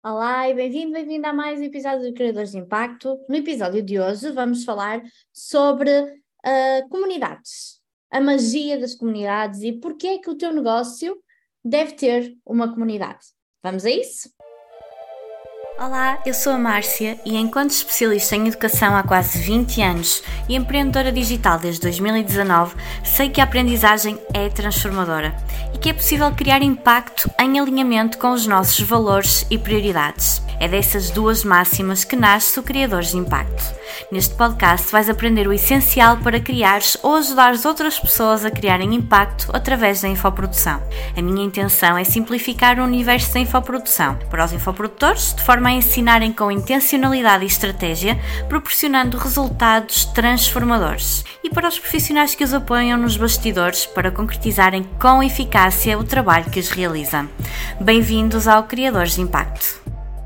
Olá e bem-vindo a mais um episódio do Criadores de Impacto. No episódio de hoje vamos falar sobre comunidades, a magia das comunidades e porque é que o teu negócio deve ter uma comunidade. Vamos a isso? Olá, eu sou a Márcia e enquanto especialista em educação há quase 20 anos e empreendedora digital desde 2019, sei que a aprendizagem é transformadora e que é possível criar impacto em alinhamento com os nossos valores e prioridades. É dessas duas máximas que nasce o Criadores de Impacto. Neste podcast vais aprender o essencial para criares ou ajudares outras pessoas a criarem impacto através da infoprodução. A minha intenção é simplificar o universo da infoprodução para os infoprodutores, de forma a ensinarem com intencionalidade e estratégia, proporcionando resultados transformadores. E para os profissionais que os apoiam nos bastidores para concretizarem com eficácia o trabalho que os realiza. Bem-vindos ao Criadores de Impacto.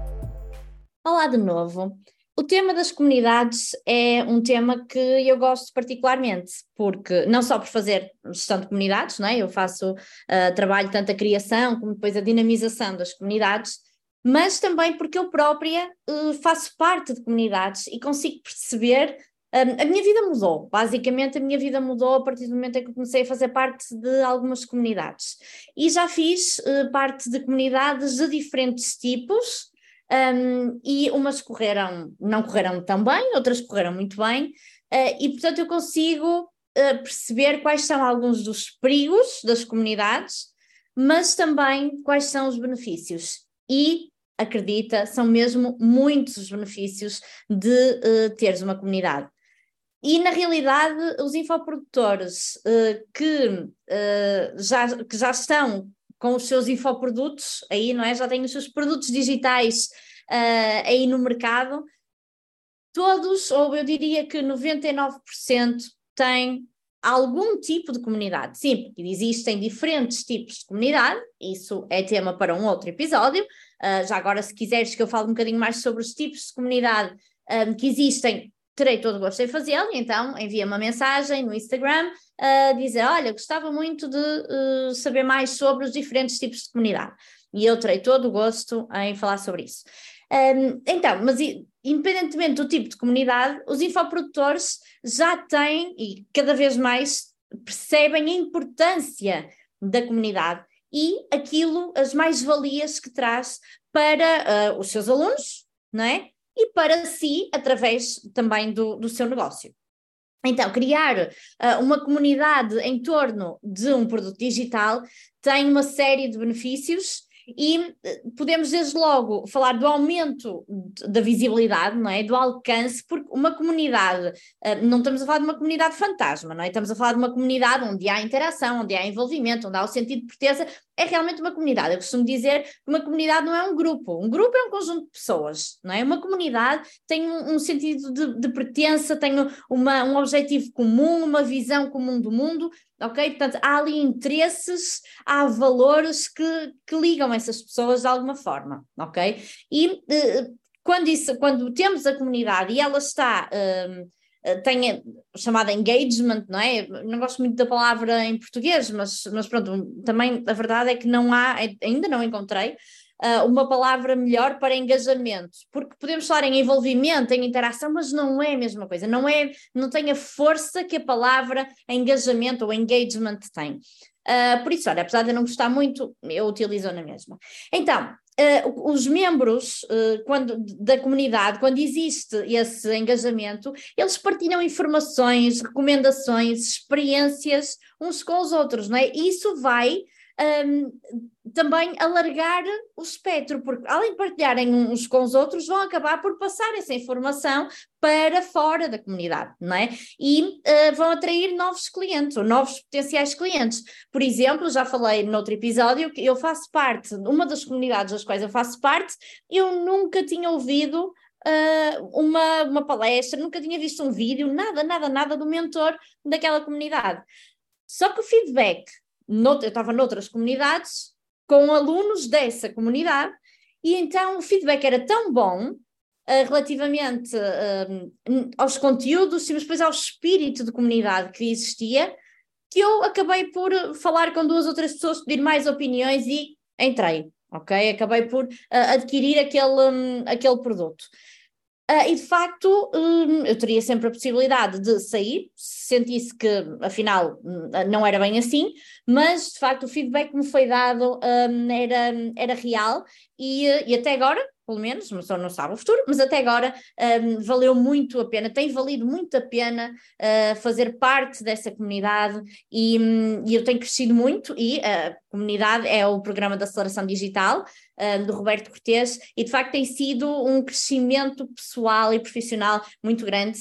Olá de novo. O tema das comunidades é um tema que eu gosto particularmente, porque não só por fazer gestão de comunidades, não é? Eu faço trabalho tanto a criação como depois a dinamização das comunidades, mas também porque eu própria faço parte de comunidades e consigo perceber. A minha vida mudou, basicamente a minha vida mudou a partir do momento em que eu comecei a fazer parte de algumas comunidades e já fiz parte de comunidades de diferentes tipos. E umas não correram tão bem, outras correram muito bem, e portanto eu consigo perceber quais são alguns dos perigos das comunidades, mas também quais são os benefícios. E, acredita, são mesmo muitos os benefícios de teres uma comunidade. E, na realidade, os infoprodutores que já estão com os seus infoprodutos, aí, não é? Já têm os seus produtos digitais aí no mercado, todos, ou eu diria que 99% têm algum tipo de comunidade. Sim, porque existem diferentes tipos de comunidade, isso é tema para um outro episódio. Já agora, se quiseres que eu fale um bocadinho mais sobre os tipos de comunidade que existem, terei todo o gosto em fazê-lo, então envia uma mensagem no Instagram a dizer, olha, gostava muito de saber mais sobre os diferentes tipos de comunidade. E eu terei todo o gosto em falar sobre isso. Então, mas independentemente do tipo de comunidade, os infoprodutores já têm e cada vez mais percebem a importância da comunidade e as mais-valias que traz para os seus alunos, não é? E para si, através também do seu negócio. Então, criar uma comunidade em torno de um produto digital tem uma série de benefícios e podemos desde logo falar do aumento da visibilidade, não é? Do alcance, porque uma comunidade, não estamos a falar de uma comunidade fantasma, não é? Estamos a falar de uma comunidade onde há interação, onde há envolvimento, onde há o sentido de pertença, é realmente uma comunidade. Eu costumo dizer que uma comunidade não é um grupo é um conjunto de pessoas, não é? Uma comunidade tem um sentido de pertença, tem um objetivo comum, uma visão comum do mundo, ok? Portanto, há ali interesses, há valores que ligam essas pessoas de alguma forma, ok? E quando temos a comunidade e ela está... tem chamada engagement, não é? Não gosto muito da palavra em português, mas pronto, também a verdade é que ainda não encontrei uma palavra melhor para engajamento, porque podemos falar em envolvimento, em interação, mas não é a mesma coisa, não tem a força que a palavra engajamento ou engagement tem. Por isso, olha, apesar de eu não gostar muito, eu utilizo na mesma. Então, os membros da comunidade, quando existe esse engajamento, eles partilham informações, recomendações, experiências uns com os outros, não é? E isso vai também alargar o espectro, porque além de partilharem uns com os outros, vão acabar por passar essa informação para fora da comunidade, não é? E vão atrair novos clientes, ou novos potenciais clientes. Por exemplo, já falei noutro episódio que eu faço parte, uma das comunidades das quais eu faço parte, eu nunca tinha ouvido uma palestra, nunca tinha visto um vídeo, nada do mentor daquela comunidade. Só que o feedback, eu estava noutras comunidades, com alunos dessa comunidade, e então o feedback era tão bom relativamente aos conteúdos e depois ao espírito de comunidade que existia, que eu acabei por falar com 2 ou 3 pessoas, pedir mais opiniões e entrei. ok? Acabei por adquirir aquele produto. E de facto, eu teria sempre a possibilidade de sair, se sentisse que afinal não era bem assim, mas de facto o feedback que me foi dado era real e até agora, pelo menos, uma pessoa não sabe o futuro, mas até agora valeu muito a pena, tem valido muito a pena fazer parte dessa comunidade e eu tenho crescido muito e a comunidade é o programa de aceleração digital do Roberto Cortês, e de facto tem sido um crescimento pessoal e profissional muito grande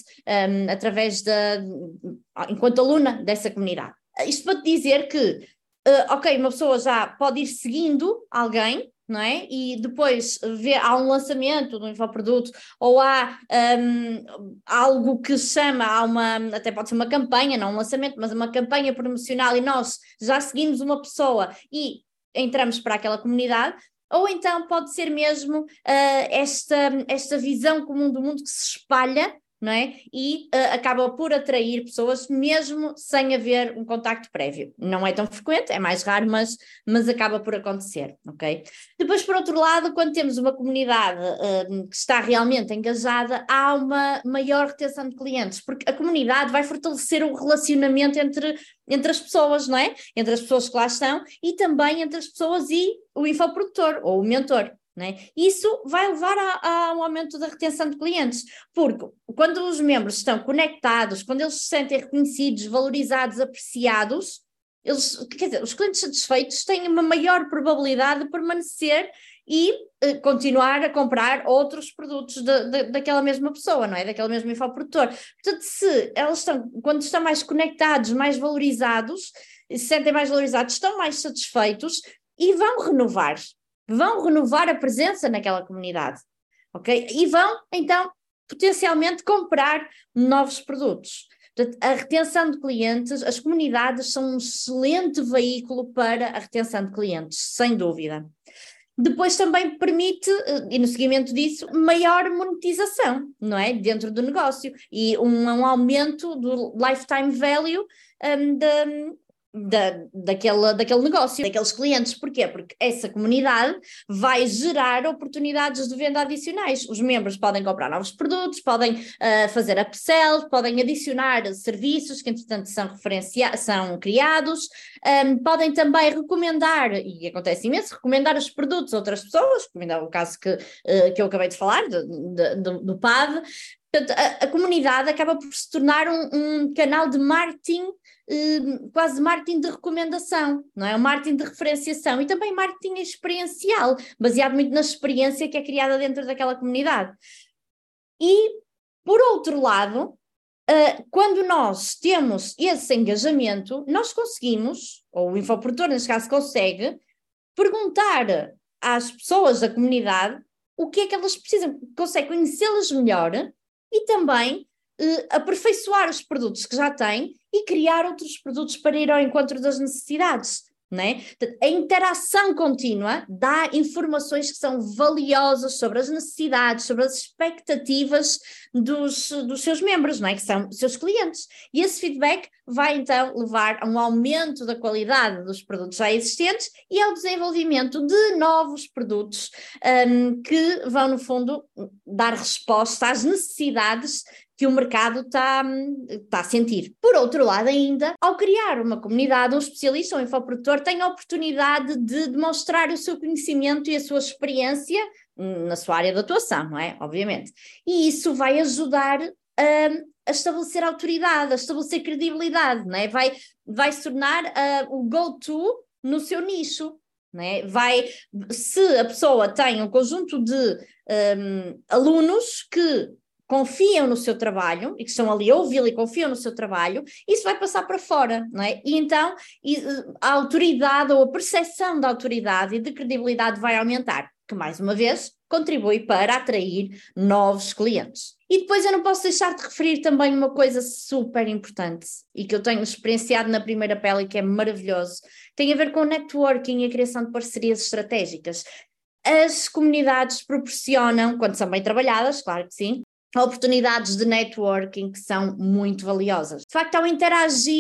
enquanto aluna dessa comunidade. Isto para te dizer que, ok, uma pessoa já pode ir seguindo alguém, não é? E depois há um lançamento de um infoproduto ou há algo que chama, até pode ser uma campanha, não um lançamento, mas uma campanha promocional e nós já seguimos uma pessoa e entramos para aquela comunidade. Ou então pode ser mesmo esta visão comum do mundo que se espalha, não é? E acaba por atrair pessoas mesmo sem haver um contacto prévio. Não é tão frequente, é mais raro, mas acaba por acontecer, ok? Depois, por outro lado, quando temos uma comunidade que está realmente engajada, há uma maior retenção de clientes, porque a comunidade vai fortalecer o relacionamento entre as pessoas, não é? Entre as pessoas que lá estão e também entre as pessoas e o infoprodutor ou o mentor. Né? Isso vai levar a um aumento da retenção de clientes, porque quando os membros estão conectados, quando eles se sentem reconhecidos, valorizados, apreciados, os clientes satisfeitos têm uma maior probabilidade de permanecer e continuar a comprar outros produtos daquela mesma pessoa, não é? Daquele mesmo infoprodutor. Portanto, quando estão mais conectados, mais valorizados, se sentem mais valorizados, estão mais satisfeitos e vão renovar a presença naquela comunidade, ok? E vão, então, potencialmente comprar novos produtos. Portanto, a retenção de clientes, as comunidades são um excelente veículo para a retenção de clientes, sem dúvida. Depois também permite, e no seguimento disso, maior monetização, não é? Dentro do negócio e um aumento do lifetime value daquele negócio, daqueles clientes. Porquê? Porque essa comunidade vai gerar oportunidades de venda adicionais. Os membros podem comprar novos produtos, podem fazer upsell, podem adicionar serviços que entretanto são criados, podem também recomendar, e acontece imenso, recomendar os produtos a outras pessoas, como ainda é o caso que eu acabei de falar, do PAD. Portanto, a comunidade acaba por se tornar um canal de marketing, quase marketing de recomendação, não é? Um marketing de referenciação e também marketing experiencial, baseado muito na experiência que é criada dentro daquela comunidade. E, por outro lado, quando nós temos esse engajamento, nós conseguimos, ou o infoprodutor neste caso consegue, perguntar às pessoas da comunidade o que é que elas precisam, consegue conhecê-las melhor e também aperfeiçoar os produtos que já têm e criar outros produtos para ir ao encontro das necessidades, não é? A interação contínua dá informações que são valiosas sobre as necessidades, sobre as expectativas dos seus membros, não é? Que são seus clientes. E esse feedback vai então levar a um aumento da qualidade dos produtos já existentes e ao desenvolvimento de novos produtos que vão, no fundo, dar resposta às necessidades que o mercado está a sentir. Por outro lado ainda, ao criar uma comunidade, um especialista, um infoprodutor tem a oportunidade de demonstrar o seu conhecimento e a sua experiência na sua área de atuação, não é? Obviamente. E isso vai ajudar a estabelecer autoridade, a estabelecer credibilidade, não é? Vai se tornar o go-to no seu nicho. Não é? Se a pessoa tem um conjunto de alunos que confiam no seu trabalho e que estão ali a ouvi-lo e confiam no seu trabalho, isso vai passar para fora, não é? E então a autoridade ou a percepção da autoridade e de credibilidade vai aumentar, que mais uma vez contribui para atrair novos clientes. E depois eu não posso deixar de referir também uma coisa super importante e que eu tenho experienciado na primeira pele e que é maravilhoso, tem a ver com o networking e a criação de parcerias estratégicas. As comunidades proporcionam, quando são bem trabalhadas, claro que sim, oportunidades de networking que são muito valiosas. De facto, ao interagir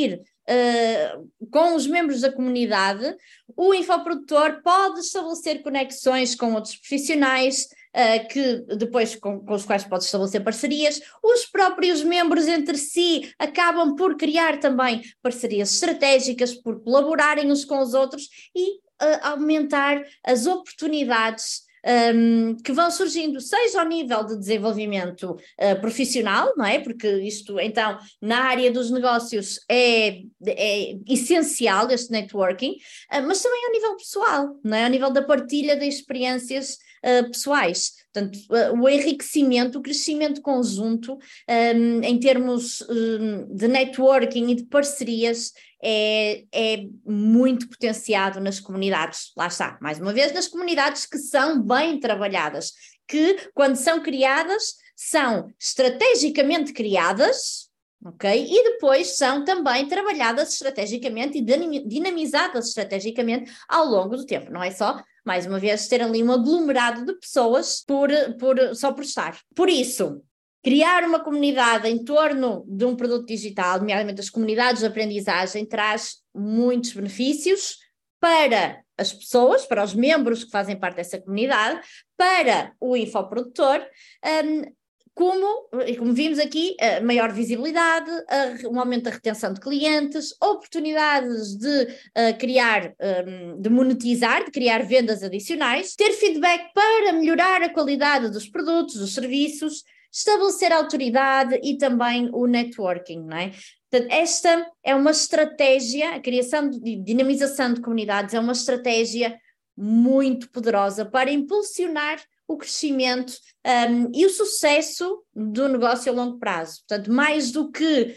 com os membros da comunidade, o infoprodutor pode estabelecer conexões com outros profissionais, que depois com os quais pode estabelecer parcerias. Os próprios membros entre si acabam por criar também parcerias estratégicas, por colaborarem uns com os outros e aumentar as oportunidades que vão surgindo, seja ao nível de desenvolvimento profissional, não é? Porque isto, então, na área dos negócios é essencial este networking, mas também ao nível pessoal, não é? Ao nível da partilha de experiências pessoais. Portanto, o enriquecimento, o crescimento conjunto em termos de networking e de parcerias é muito potenciado nas comunidades. Lá está, mais uma vez, nas comunidades que são bem trabalhadas, que quando são criadas, são estrategicamente criadas, ok? E depois são também trabalhadas estrategicamente e dinamizadas estrategicamente ao longo do tempo. Não é só, mais uma vez, ter ali um aglomerado de pessoas só por estar. Por isso, criar uma comunidade em torno de um produto digital, nomeadamente as comunidades de aprendizagem, traz muitos benefícios para as pessoas, para os membros que fazem parte dessa comunidade, para o infoprodutor, como vimos aqui, maior visibilidade, um aumento da retenção de clientes, oportunidades de de monetizar, de criar vendas adicionais, ter feedback para melhorar a qualidade dos produtos, dos serviços, estabelecer autoridade e também o networking, não é? Portanto, esta é uma estratégia, a criação de dinamização de comunidades é uma estratégia muito poderosa para impulsionar o crescimento e o sucesso do negócio a longo prazo. Portanto, mais do que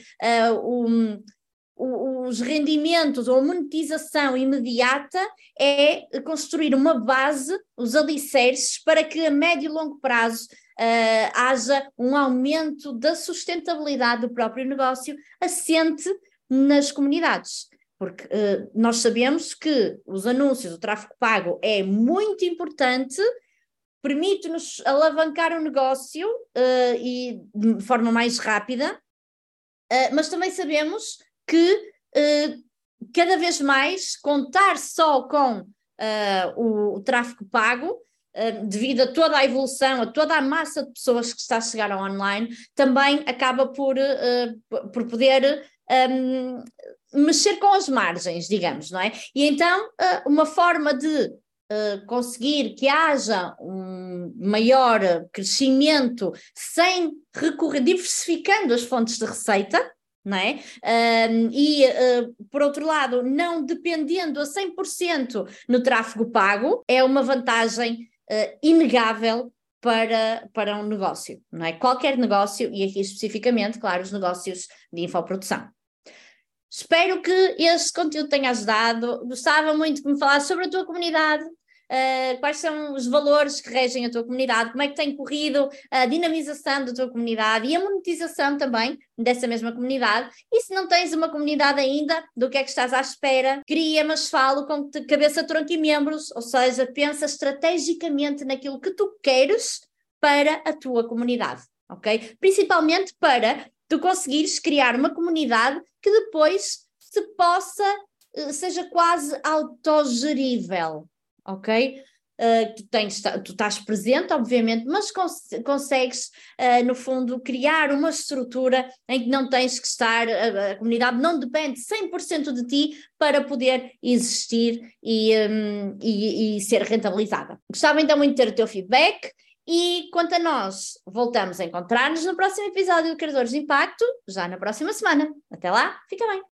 os rendimentos ou a monetização imediata, é construir uma base, os alicerces, para que a médio e longo prazo haja um aumento da sustentabilidade do próprio negócio assente nas comunidades. Porque nós sabemos que os anúncios, o tráfego pago é muito importante, permite-nos alavancar o negócio e de forma mais rápida, mas também sabemos que cada vez mais contar só com o tráfego pago, devido a toda a evolução, a toda a massa de pessoas que está a chegar ao online, também acaba por poder mexer com as margens, digamos, não é? E então uma forma de conseguir que haja um maior crescimento sem diversificando as fontes de receita, não é? Por outro lado, não dependendo a 100% no tráfego pago, é uma vantagem inegável para um negócio, não é? Qualquer negócio, e aqui especificamente, claro, os negócios de infoprodução. Espero que este conteúdo tenha ajudado. Gostava muito que me falasse sobre a tua comunidade, quais são os valores que regem a tua comunidade, como é que tem corrido a dinamização da tua comunidade e a monetização também dessa mesma comunidade. E se não tens uma comunidade ainda, do que é que estás à espera? Cria, mas falo com cabeça, tronco e membros, ou seja, pensa estrategicamente naquilo que tu queres para a tua comunidade, ok? Principalmente para tu conseguires criar uma comunidade que depois seja quase autogerível, ok? Tu estás presente, obviamente, mas consegues, no fundo, criar uma estrutura em que não tens que estar, a comunidade não depende 100% de ti para poder existir e ser rentabilizada. Gostava então muito de ter o teu feedback. E quanto a nós, voltamos a encontrar-nos no próximo episódio do Criadores de Impacto, já na próxima semana. Até lá, fica bem!